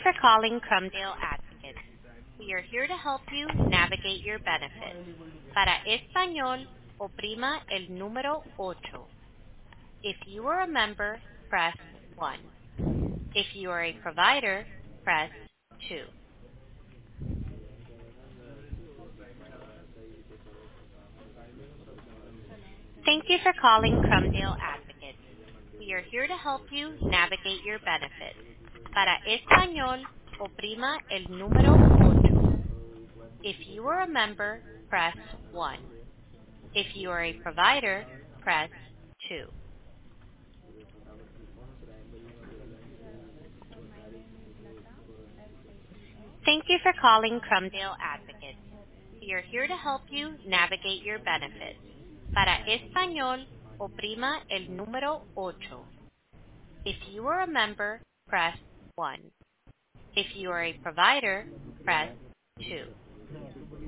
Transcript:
for calling Crumdale Advocates. We are here to help you navigate your benefits. Para español, oprima el número ocho. If you are a member, press 1. If you are a provider, press 2. Thank you for calling Crumdale Advocates. We are here to help you navigate your benefits. Para español, oprima el número ocho. If you are a member, press 1. If you are a provider, press 2. Thank you for calling Crumdale Advocates. We are here to help you navigate your benefits. Para español, oprima el número ocho. If you are a member, press 1. If you are a provider, press 2.